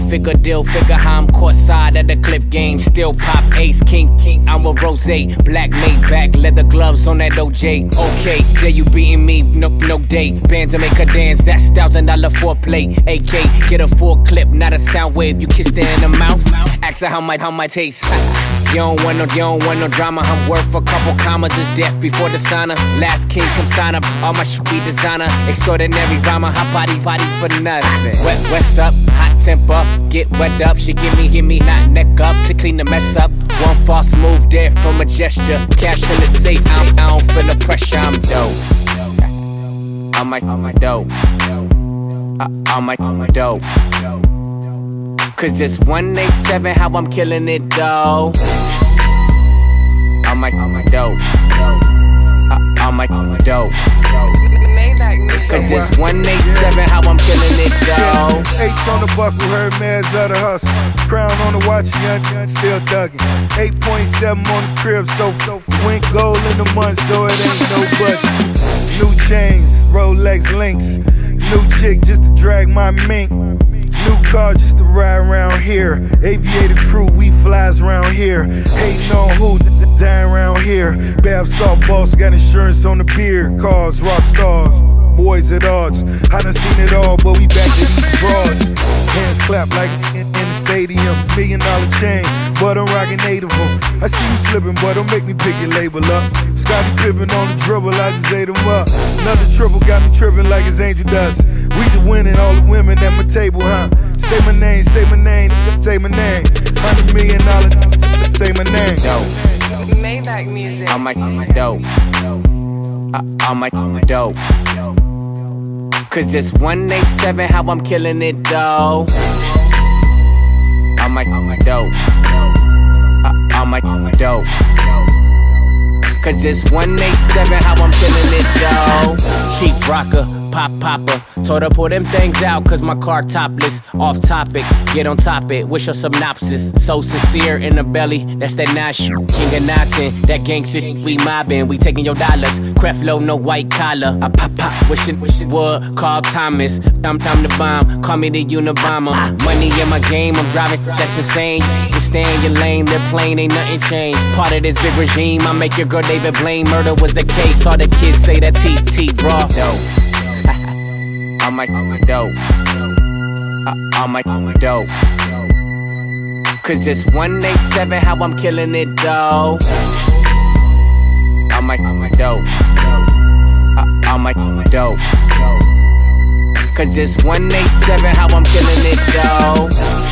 8-figure deal, figure how I'm caught side at the clip game. Still pop ace, king. I'm a rose, black Maybach, leather gloves on that OJ. Okay, there you beating me, no date. Bands to make her dance, that's $1,000 foreplay. AK, get a full clip, not a sound wave. You kiss her in the mouth, ask her how my taste. You don't want no drama. I'm worth a couple commas. Is death before the sauna. Last king come sign up. All my shit be designer. Extraordinary rhymer. Hot body for nothing. What's up? Hot temper. Get wet up. She give me not neck up to clean the mess up. One false move there from a gesture. Cash in the safe. I don't feel the pressure. I'm dope. I'm dope. I'm dope. Cause it's 187 how I'm killing it though. I'm dope. I'm dope. Cause it's 187 how I'm killing it though. H on the buckle, heard man's of the hustle. Crown on the watch, young still thuggin'. 8.7 on the crib, so wink gold in the month, so it ain't no budget. New chains, Rolex links. New chick just to drag my mink. New car just to ride around here. Aviator crew, we flies around here. Hating on who, dying around here. Bath salt boss, got insurance on the beer. Cars, rock stars, boys at odds. I done seen it all, but we back to these broads. Hands clap like in the stadium. $1 million chain, but I'm rocking 8 of them. I see you slipping, but don't make me pick your label up. Scottie Pippen on the dribble, I just ate him up. Another triple got me tripping like his angel dust. We just winning all the women at my table, huh? Say my name, say my name, say my name. $100 million, say my name. Dope. Maybach music. I'm dope. I'm dope. Cause it's 187 how I'm killing it though. I'm dope. I'm dope. Cause it's 187 how I'm killing it though. Chief rocker, popper. Told her pull them things out cause my car topless. Off topic, get on top it. Wish your synopsis. So sincere in the belly, that's that Nash. King of Natin, that gang shit we mobbing. We taking your dollars. Creflo, no white collar. I pop, wishing would call Thomas. Time to bomb, call me the Unabomber. Money in my game, I'm driving, that's insane. You stay in your lane, they're plain, ain't nothing changed. Part of this big regime, I make your girl David Blaine. Murder was the case, all the kids say that TT raw. Dope. I'm dope. I'm dope. Cause it's 187 how I'm killing it though. I'm dope. I'm dope. Cause it's 187 how I'm killing it though.